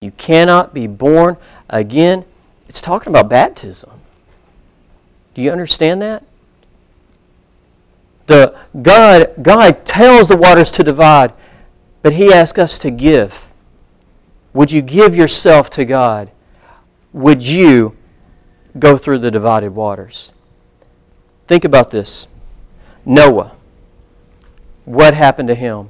You cannot be born again. It's talking about baptism. Do you understand that? God tells the waters to divide, but He asks us to give. Would you give yourself to God? Would you go through the divided waters? Think about this. Noah. What happened to him?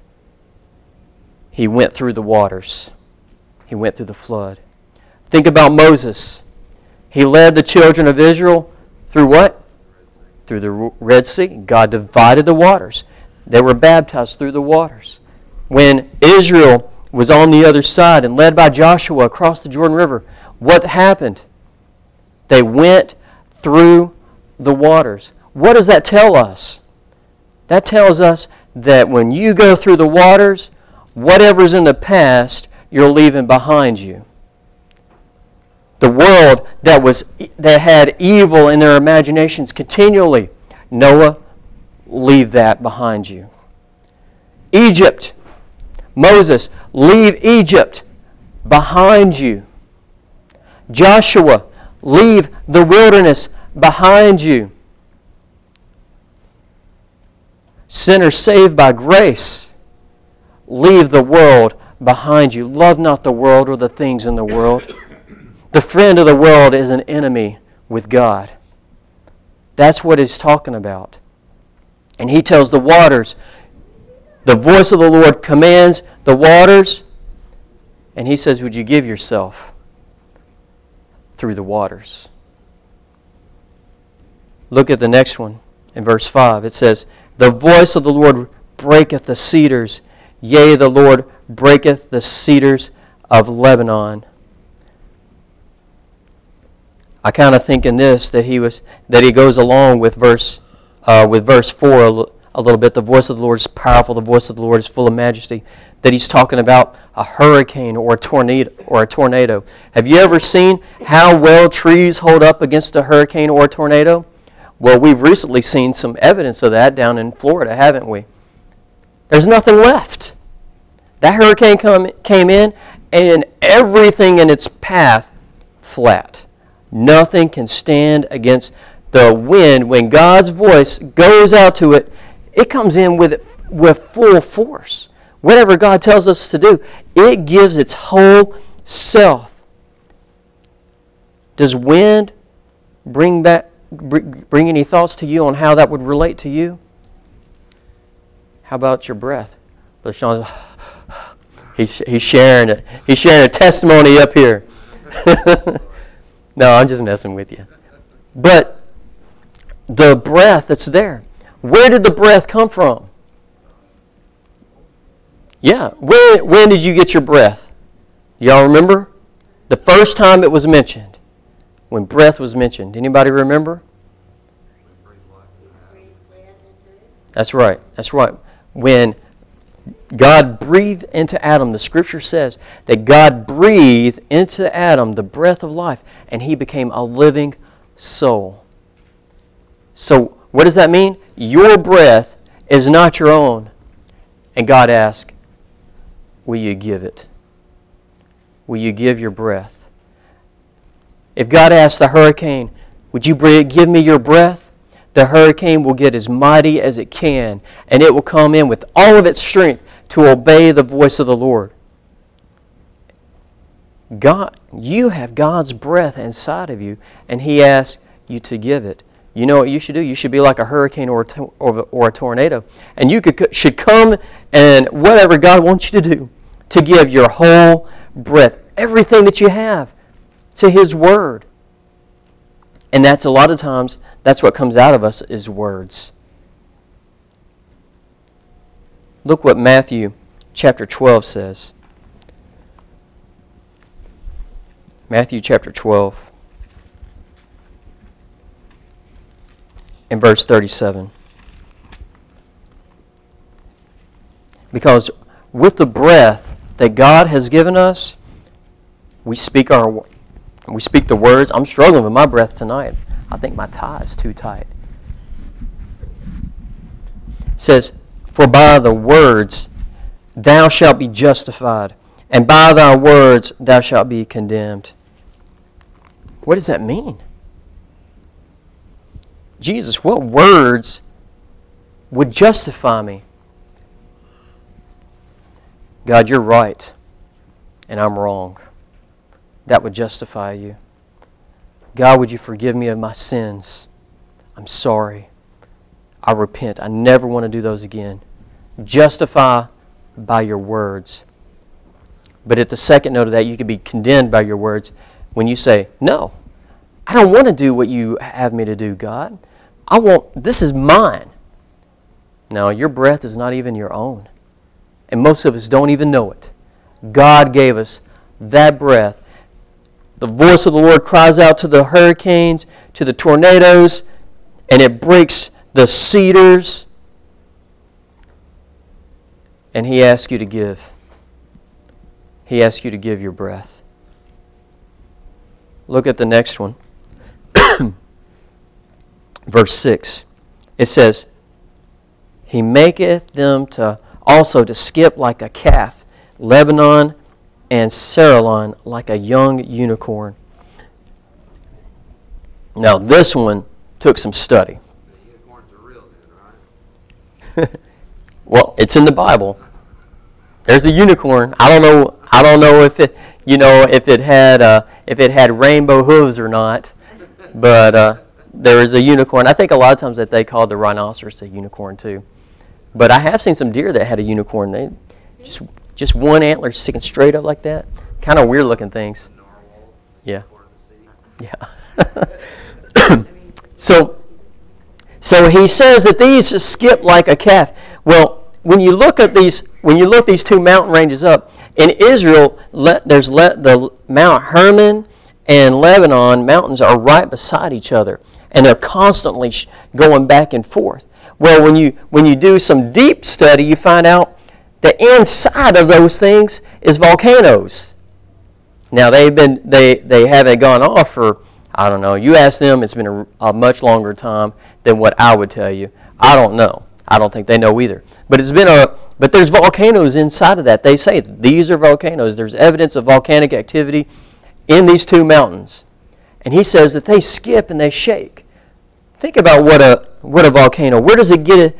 He went through the waters. He went through the flood. Think about Moses. He led the children of Israel through what? Through the Red Sea. God divided the waters. They were baptized through the waters. When Israel was on the other side and led by Joshua across the Jordan River, what happened? They went through the waters. What does that tell us? That tells us that when you go through the waters, whatever's in the past, you're leaving behind you. The world that had evil in their imaginations continually, Noah, leave that behind you. Egypt, Moses, leave Egypt behind you. Joshua, leave the wilderness behind you. Sinners saved by grace, leave the world behind you. Love not the world or the things in the world. The friend of the world is an enemy with God. That's what he's talking about. And he tells the waters, the voice of the Lord commands the waters, and he says, would you give yourself through the waters? Look at the next one in verse 5. It says, the voice of the Lord breaketh the cedars, yea, the Lord breaketh the cedars of Lebanon. I kind of think in this that he goes along with verse 4 a little bit. The voice of the Lord is powerful. The voice of the Lord is full of majesty. That he's talking about a hurricane or a tornado. Have you ever seen how well trees hold up against a hurricane or a tornado? Well, we've recently seen some evidence of that down in Florida, haven't we? There's nothing left. That hurricane came in, and everything in its path flat. Nothing can stand against the wind. When God's voice goes out to it, it comes in with full force. Whatever God tells us to do, it gives its whole self. Does wind bring any thoughts to you on how that would relate to you? How about your breath? Brother Sean's, he's sharing it. He's sharing a testimony up here. No, I'm just messing with you. But the breath that's there, where did the breath come from? Yeah, when did you get your breath? Y'all remember? The first time it was mentioned, when breath was mentioned. Anybody remember? That's right. That's right. When God breathed into Adam, the Scripture says that God breathed into Adam the breath of life, and he became a living soul. So what does that mean? Your breath is not your own. And God asks, will you give it? Will you give your breath? If God asks the hurricane, would you give me your breath? The hurricane will get as mighty as it can, and it will come in with all of its strength to obey the voice of the Lord. God, you have God's breath inside of you, and He asks you to give it. You know what you should do? You should be like a hurricane or a tornado, and you should come and whatever God wants you to do, to give your whole breath, everything that you have, to His Word. And that's a lot of times, that's what comes out of us is words. Look what Matthew chapter 12 says. Matthew chapter 12 and verse 37. Because with the breath that God has given us, we speak the words. I'm struggling with my breath tonight. I think my tie is too tight. It says, for by the words thou shalt be justified, and by thy words thou shalt be condemned. What does that mean? Jesus, what words would justify me? God, you're right, and I'm wrong. That would justify you. God, would you forgive me of my sins? I'm sorry. I repent. I never want to do those again. Justify by your words. But at the second note of that, you could be condemned by your words when you say, no, I don't want to do what you have me to do, God. This is mine. No, your breath is not even your own. And most of us don't even know it. God gave us that breath. The voice of the Lord cries out to the hurricanes, to the tornadoes, and it breaks the cedars. And He asks you to give. He asks you to give your breath. Look at the next one. Verse 6. It says, He maketh them also to skip like a calf, Lebanon and Saralon like a young unicorn. Now this one took some study. The unicorns are real good, right? Well, it's in the Bible. There's a unicorn. I don't know if it had rainbow hooves or not, but there is a unicorn. I think a lot of times that they called the rhinoceros a unicorn too. But I have seen some deer that had a unicorn. They just one antler sticking straight up like that. Kind of weird looking things. Narwhal. Yeah. Yeah. So he says that these skip like a calf. Well, when you look these two mountain ranges up in Israel, there's the Mount Hermon and Lebanon mountains are right beside each other, and they're constantly going back and forth. Well, when you do some deep study, you find out that inside of those things is volcanoes. Now they haven't gone off for, I don't know. You ask them, it's been a much longer time than what I would tell you. I don't know. I don't think they know either. But there's volcanoes inside of that. They say these are volcanoes. There's evidence of volcanic activity in these two mountains, and he says that they skip and they shake. Think about what a volcano. Where does it get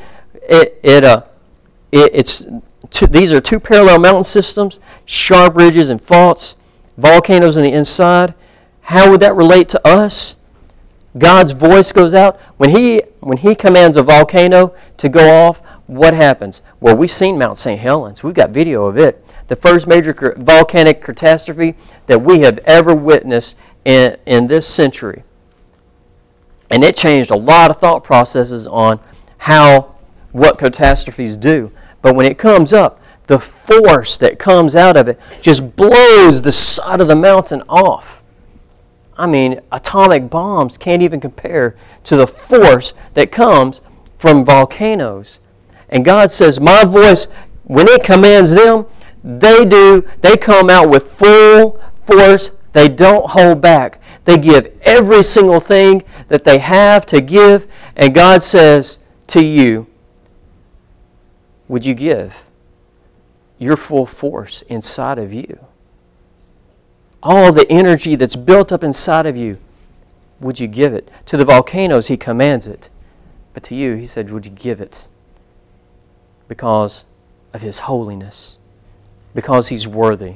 it? These are two parallel mountain systems, sharp ridges and faults, volcanoes on the inside. How would that relate to us? God's voice goes out. When he commands a volcano to go off, what happens? Well, we've seen Mount St. Helens. We've got video of it. The first major volcanic catastrophe that we have ever witnessed in this century. And it changed a lot of thought processes on what catastrophes do. But when it comes up, the force that comes out of it just blows the side of the mountain off. I mean, atomic bombs can't even compare to the force that comes from volcanoes. And God says, my voice, when it commands them, they come out with full force. They don't hold back. They give every single thing that they have to give. And God says to you, would you give your full force inside of you? All the energy that's built up inside of you, would you give it? To the volcanoes, He commands it. But to you, He said, would you give it? Because of His holiness. Because He's worthy.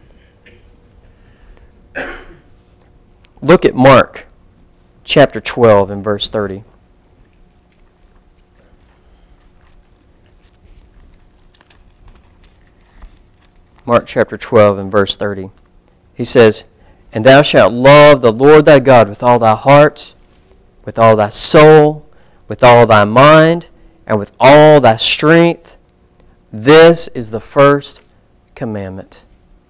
Look at Mark chapter 12 and verse 30. Mark chapter 12 and verse 30. He says, And thou shalt love the Lord thy God with all thy heart, with all thy soul, with all thy mind, and with all thy strength. This is the first commandment.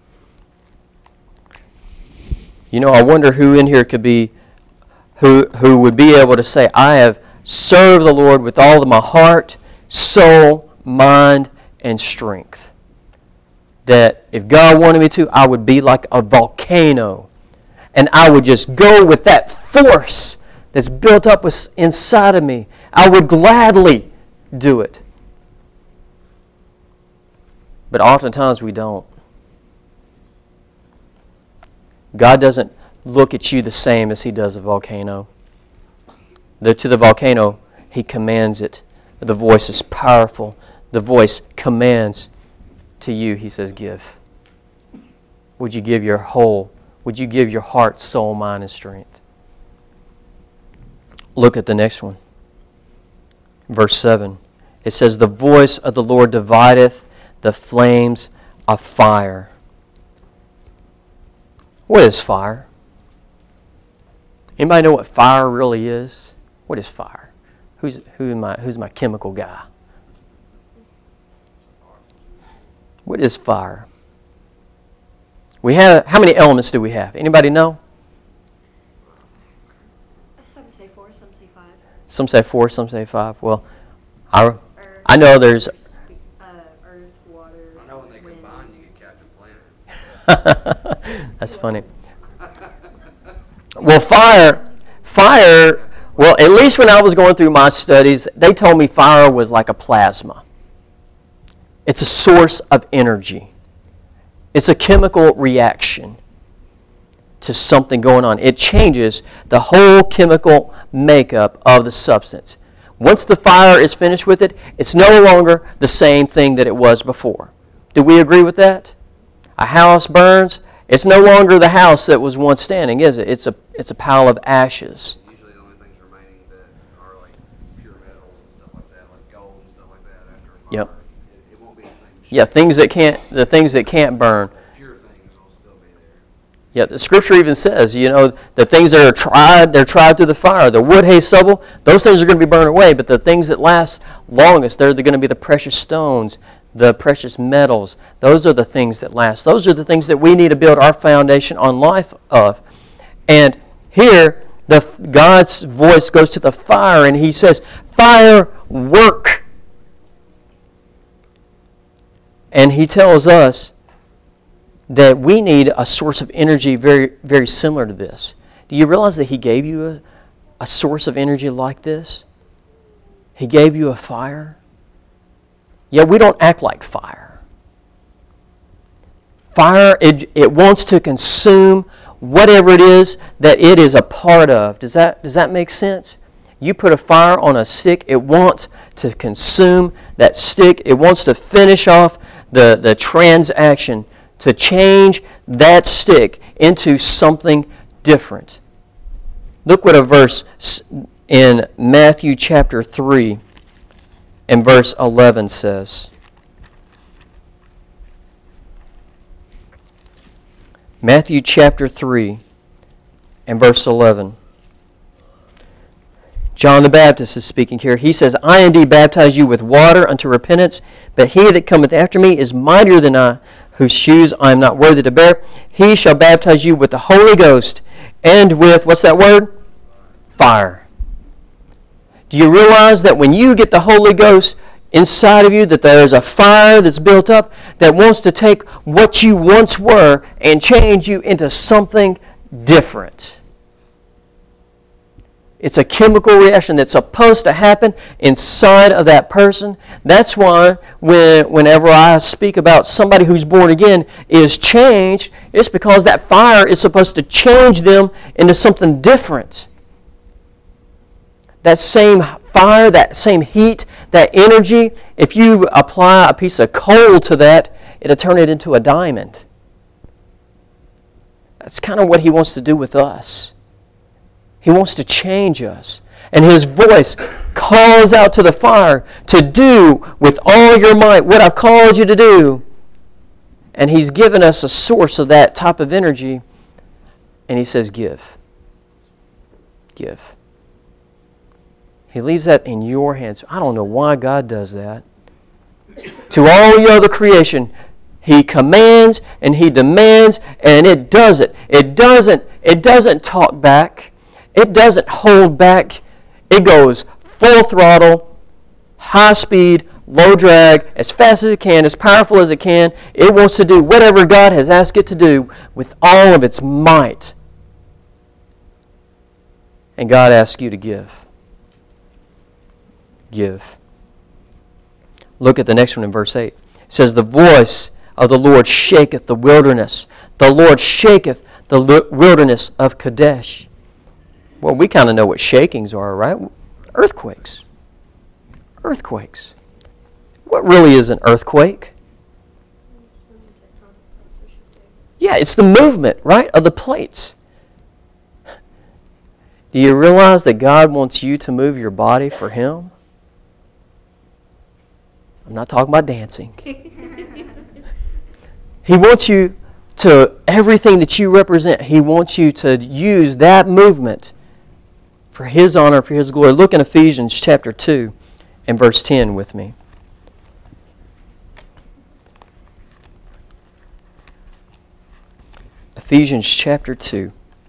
You know, I wonder who in here could be, who would be able to say, I have served the Lord with all of my heart, soul, mind, and strength. That if God wanted me to, I would be like a volcano. And I would just go with that force that's built up inside of me. I would gladly do it. But oftentimes we don't. God doesn't look at you the same as He does a volcano. To the volcano, He commands it. The voice is powerful. The voice commands. To you, He says, give. Would you give your whole? Would you give your heart, soul, mind, and strength? Look at the next one. Verse 7. It says, the voice of the Lord divideth the flames of fire. What is fire? Anybody know what fire really is? What is fire? Who's my chemical guy? What is fire? We have, how many elements do we have? Anybody know? Some say 4, some say 5. Some say 4, some say 5. Well, I know there's... Earth, water, I know when they combine, you get Captain Planet. That's funny. Well, fire, well, at least when I was going through my studies, they told me fire was like a plasma. It's a source of energy. It's a chemical reaction to something going on. It changes the whole chemical makeup of the substance. Once the fire is finished with it, it's no longer the same thing that it was before. Do we agree with that? A house burns, it's no longer the house that was once standing, is it? It's a pile of ashes. Usually the only things remaining that are like pure metals and stuff like that, like gold and stuff like that after a fire. Yep. It won't be the same shit. Yeah, the things that can't burn. Pure things will still be there. Yeah, the scripture even says, the things that are tried, they're tried through the fire. The wood, hay, stubble, those things are going to be burned away, but the things that last longest, they're going to be the precious stones, the precious metals. Those are the things that last. Those are the things that we need to build our foundation on life of. And here, God's voice goes to the fire, and He says, fire, work. And He tells us that we need a source of energy very, very similar to this. Do you realize that He gave you a source of energy like this? He gave you a fire. Yet we don't act like fire. Fire, it wants to consume whatever it is that it is a part of. Does that make sense? You put a fire on a stick, it wants to consume that stick. It wants to finish off the transaction, to change that stick into something different. Look what a verse in Matthew chapter 3 and verse 11 says. Matthew chapter 3 and verse 11. John the Baptist is speaking here. He says, I indeed baptize you with water unto repentance, but he that cometh after me is mightier than I, whose shoes I am not worthy to bear. He shall baptize you with the Holy Ghost and with, what's that word? Fire. Do you realize that when you get the Holy Ghost inside of you, that there is a fire that's built up that wants to take what you once were and change you into something different? It's a chemical reaction that's supposed to happen inside of that person. That's why whenever I speak about somebody who's born again is changed, it's because that fire is supposed to change them into something different. That same fire, that same heat, that energy, if you apply a piece of coal to that, it'll turn it into a diamond. That's kind of what He wants to do with us. He wants to change us. And His voice calls out to the fire to do with all your might what I've called you to do. And He's given us a source of that type of energy. And He says, give. Give. He leaves that in your hands. I don't know why God does that. To all your other creation, He commands and He demands, and it does it. It doesn't talk back. It doesn't hold back. It goes full throttle, high speed, low drag, as fast as it can, as powerful as it can. It wants to do whatever God has asked it to do with all of its might. And God asks you to give. Give. Look at the next one in verse 8. It says, the voice of the Lord shaketh the wilderness. The Lord shaketh the wilderness of Kadesh. Well, we kind of know what shakings are, right? Earthquakes. Earthquakes. What really is an earthquake? Yeah, it's the movement, right, of the plates. Do you realize that God wants you to move your body for Him? I'm not talking about dancing. He wants you to, everything that you represent, He wants you to use that movement for His honor, for His glory. Look in Ephesians chapter 2 and verse 10 with me. Ephesians chapter 2.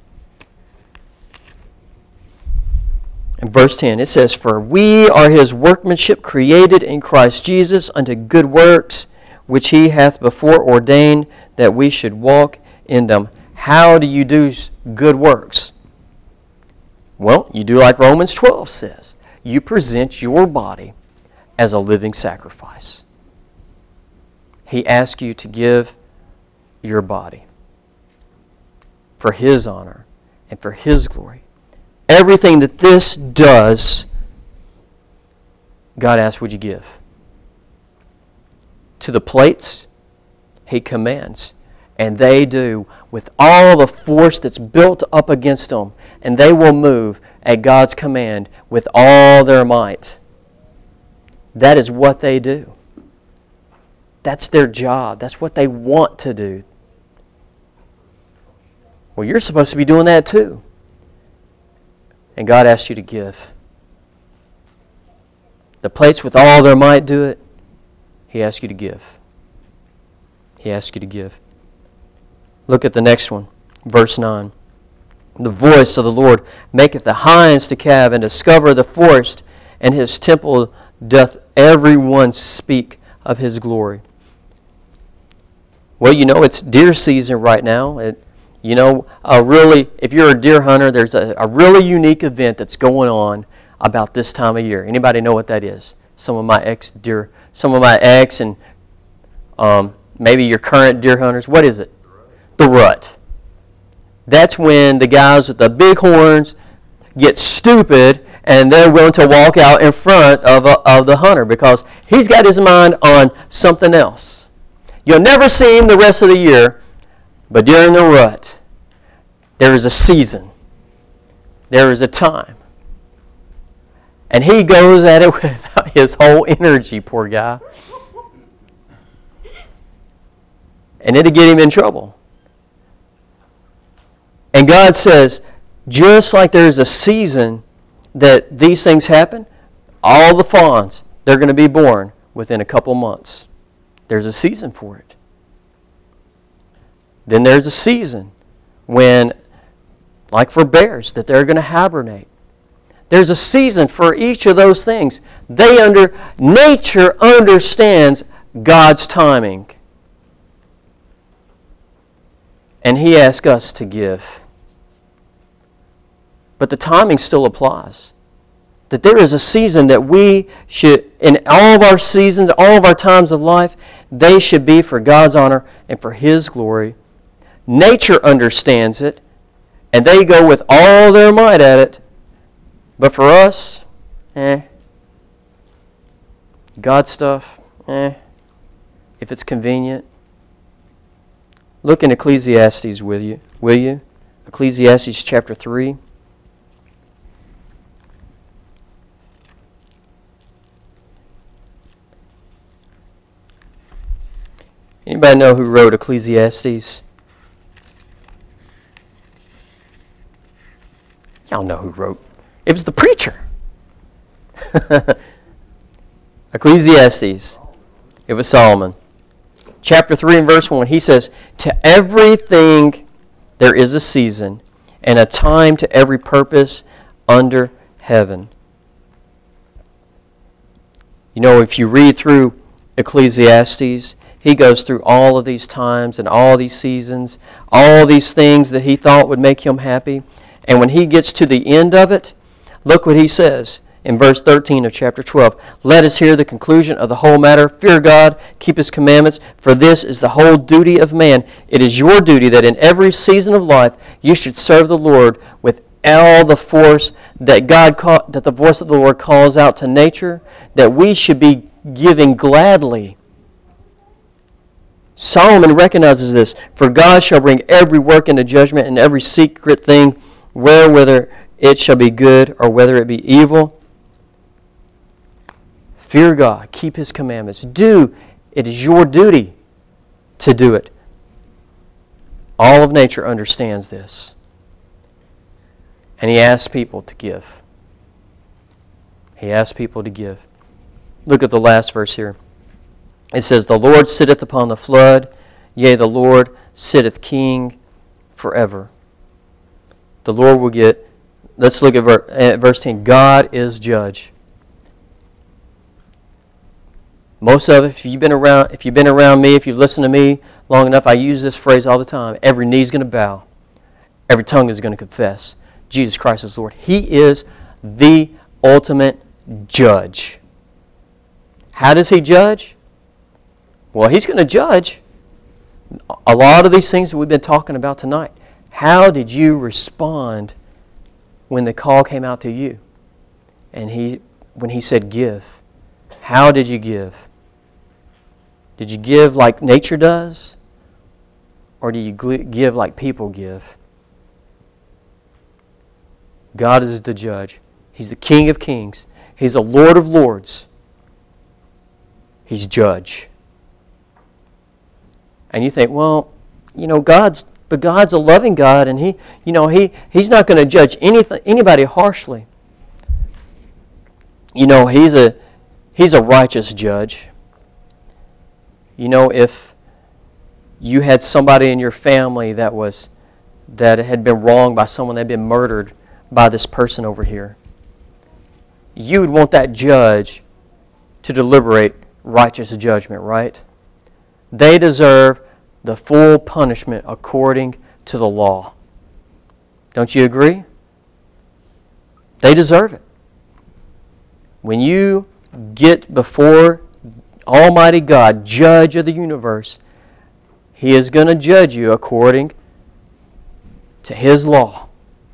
In verse 10, it says, "For we are His workmanship, created in Christ Jesus unto good works, which He hath before ordained that we should walk in them." How do you do good works? Well, you do like Romans 12 says. You present your body as a living sacrifice. He asks you to give your body for His honor and for His glory. Everything that this does, God asks, would you give? To the plates, He commands. And they do with all the force that's built up against them. And they will move at God's command with all their might. That is what they do. That's their job. That's what they want to do. Well, you're supposed to be doing that too. And God asks you to give. The plates with all their might do it. He asks you to give. He asks you to give. Look at the next one. Verse 9. "The voice of the Lord maketh the hinds to calve, and discover the forest, and His temple doth every one speak of His glory." Well, you know, it's deer season right now. If you're a deer hunter, there's a really unique event that's going on about this time of year. Anybody know what that is? Some of my ex and maybe your current deer hunters. What is it? The rut. That's when the guys with the big horns get stupid and they're willing to walk out in front of the hunter because he's got his mind on something else. You'll never see him the rest of the year, but during the rut, there is a season. There is a time. And he goes at it with his whole energy, poor guy. And it'll get him in trouble. And God says, just like there's a season that these things happen, all the fawns, they're going to be born within a couple months. There's a season for it. Then there's a season when, like for bears, that they're going to hibernate. There's a season for each of those things. Nature understands God's timing. And He asks us to give. But the timing still applies. That there is a season that we should, in all of our seasons, all of our times of life, they should be for God's honor and for His glory. Nature understands it, and they go with all their might at it. But for us, God stuff, if it's convenient. Look in Ecclesiastes will you? Ecclesiastes chapter 3. Anybody know who wrote Ecclesiastes? Y'all know who wrote. It was the preacher. Ecclesiastes. It was Solomon. Chapter 3 and verse 1, he says, "To everything there is a season, and a time to every purpose under heaven." You know, if you read through Ecclesiastes, he goes through all of these times and all these seasons, all these things that he thought would make him happy. And when he gets to the end of it, look what he says in verse 13 of chapter 12. Let us hear the conclusion of the whole matter. Fear God, keep His commandments, for this is the whole duty of man. It is your duty that in every season of life you should serve the Lord with all the force that that the voice of the Lord calls out to nature, that we should be giving gladly. Solomon recognizes this. For God shall bring every work into judgment, and every secret thing, whether it shall be good or whether it be evil. Fear God, keep His commandments. It is your duty to do it. All of nature understands this. And He asks people to give. He asks people to give. Look at the last verse here. It says, the Lord sitteth upon the flood, yea, the Lord sitteth king forever. The Lord will get, let's look at verse 10. God is judge. Most of it, if you've been around me, if you've listened to me long enough, I use this phrase all the time. Every knee is going to bow. Every tongue is going to confess Jesus Christ is Lord. He is the ultimate judge. How does He judge? Well, He's going to judge a lot of these things that we've been talking about tonight. How did you respond when the call came out to you? And when He said give, how did you give? Did you give like nature does? Or do you give like people give? God is the judge. He's the King of kings. He's the Lord of lords. He's judge. And you think, well, God's a loving God, and He's not going to judge anybody harshly. He's a righteous judge. If you had somebody in your family that had been wronged by someone that had been murdered by this person over here, you would want that judge to deliberate righteous judgment, right? They deserve the full punishment according to the law. Don't you agree? They deserve it. When you get before Almighty God, judge of the universe, He is going to judge you according to His law.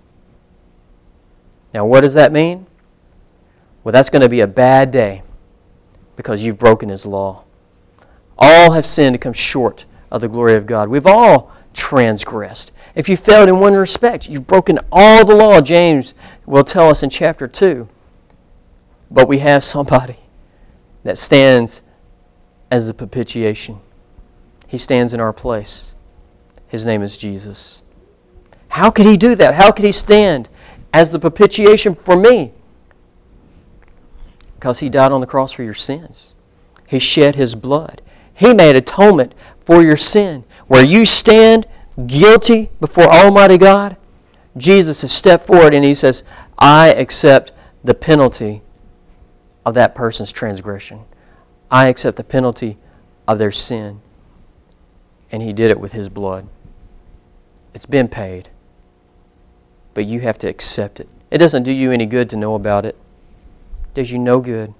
Now, what does that mean? Well, that's going to be a bad day because you've broken His law. All have sinned and come short of the glory of God. We've all transgressed. If you failed in one respect, you've broken all the law, James will tell us in chapter 2. But we have somebody that stands as the propitiation. He stands in our place. His name is Jesus. How could He do that? How could He stand as the propitiation for me? Because He died on the cross for your sins. He shed His blood. He made atonement for your sin. Where you stand guilty before Almighty God, Jesus has stepped forward and He says, I accept the penalty of that person's transgression. I accept the penalty of their sin. And He did it with His blood. It's been paid. But you have to accept it. It doesn't do you any good to know about it. It does you no good.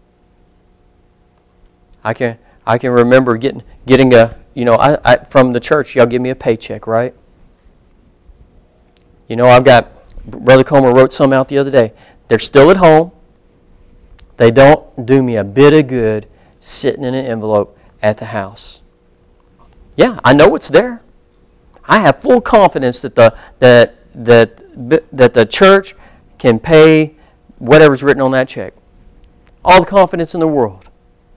I can remember getting a, from the church, y'all give me a paycheck, right? I've got, Brother Comer wrote some out the other day. They're still at home. They don't do me a bit of good sitting in an envelope at the house. Yeah, I know it's there. I have full confidence that the church can pay whatever's written on that check. All the confidence in the world.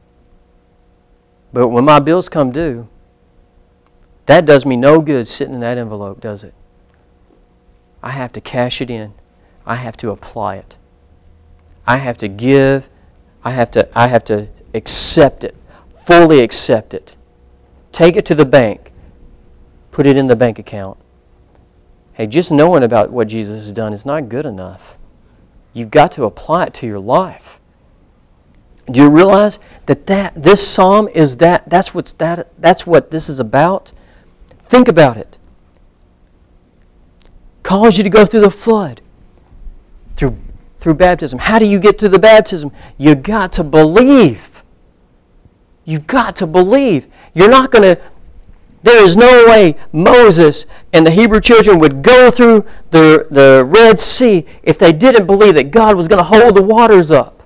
But when my bills come due, that does me no good sitting in that envelope, does it? I have to cash it in. I have to apply it. I have to give. I have to accept it. Fully accept it. Take it to the bank. Put it in the bank account. Hey, just knowing about what Jesus has done is not good enough. You've got to apply it to your life. Do you realize that this psalm is that's what this is about? Think about it. Calls you to go through the flood, through through baptism. How do you get to the baptism? You got to believe. You've got to believe. You're not going to... There is no way Moses and the Hebrew children would go through the Red Sea if they didn't believe that God was going to hold the waters up.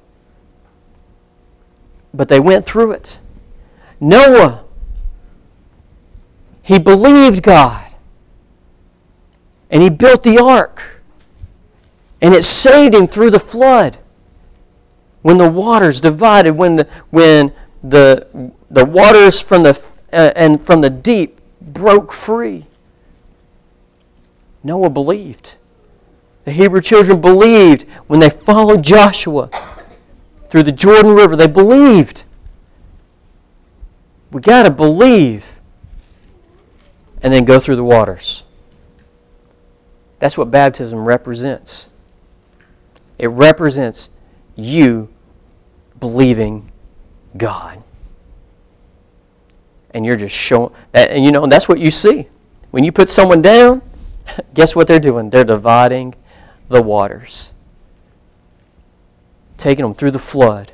But they went through it. Noah, he believed God. And he built the ark. And it saved him through the flood. When the waters divided, when the waters from the deep broke free. Noah believed. The Hebrew children believed when they followed Joshua through the Jordan River. They believed. We got to believe and then go through the waters. That's what baptism represents. It represents you believing God. And you're just showing that, and that's what you see. When you put someone down, guess what they're doing? They're dividing the waters. Taking them through the flood.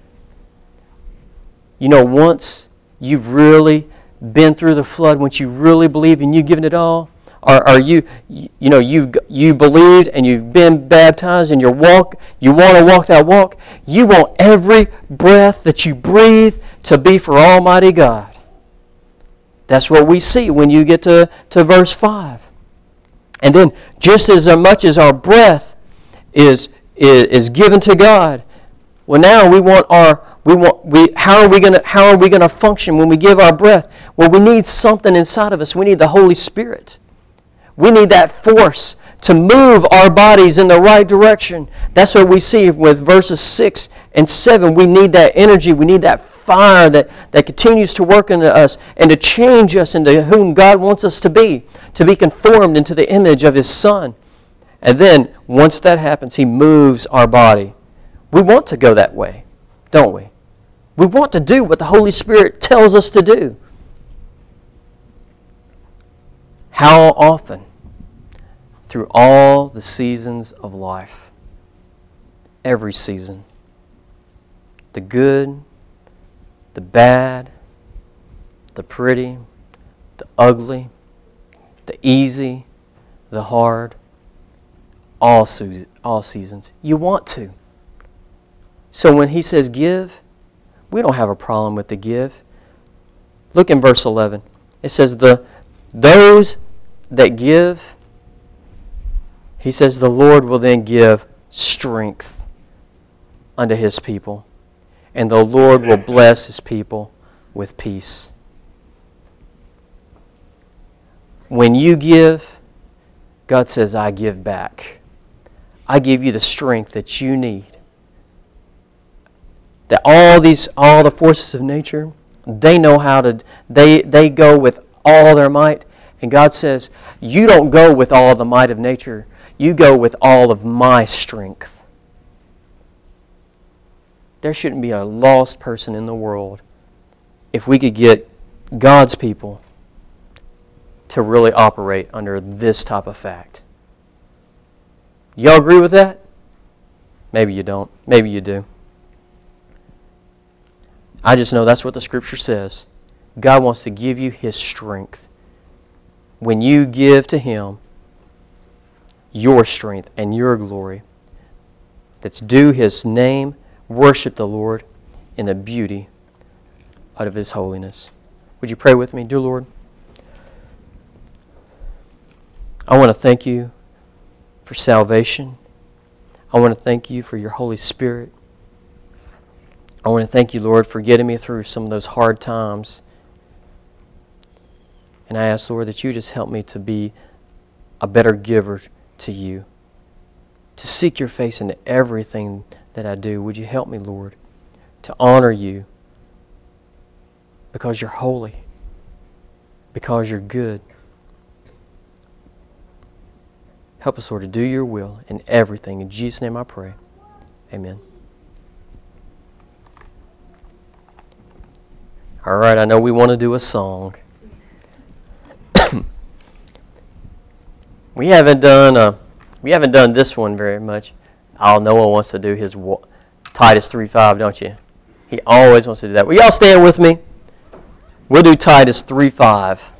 Once you've really been through the flood, once you really believe and you've given it all, are you believed and you've been baptized and you want to walk that walk, you want every breath that you breathe to be for Almighty God. That's what we see when you get to verse 5. And then just as much as our breath is given to God, well now how are we going to function when we give our breath? Well, we need something inside of us. We need the Holy Spirit. We need that force to move our bodies in the right direction. That's what we see with verses 6 and 7. We need that energy. We need that fire that continues to work into us and to change us into whom God wants us to be conformed into the image of His Son. And then, once that happens, He moves our body. We want to go that way, don't we? We want to do what the Holy Spirit tells us to do. How often? Through all the seasons of life. Every season. The good, the bad, the pretty, the ugly, the easy, the hard. All seasons. You want to. So when He says give, we don't have a problem with the give. Look in verse 11. It says, those that give, He says, the Lord will then give strength unto His people. And the Lord will bless His people with peace. When you give, God says, I give back. I give you the strength that you need. That all the forces of nature, they know how to, they go with all their might. And God says, you don't go with all the might of nature. You go with all of my strength. There shouldn't be a lost person in the world if we could get God's people to really operate under this type of fact. Y'all agree with that? Maybe you don't. Maybe you do. I just know that's what the Scripture says. God wants to give you His strength. When you give to Him your strength and your glory that's due His name, worship the Lord in the beauty out of His holiness. Would you pray with me? Dear Lord, I want to thank You for salvation. I want to thank You for Your Holy Spirit. I want to thank You, Lord, for getting me through some of those hard times. And I ask, Lord, that You just help me to be a better giver to You, to seek Your face into everything that I do. Would You help me, Lord, to honor You because You're holy, because You're good. Help us, Lord, to do Your will in everything. In Jesus' name I pray. Amen. All right, I know we want to do a song. We haven't done this one very much. Oh, Noah wants to do his Titus 3:5, don't you? He always wants to do that. Will y'all stand with me? We'll do Titus 3:5.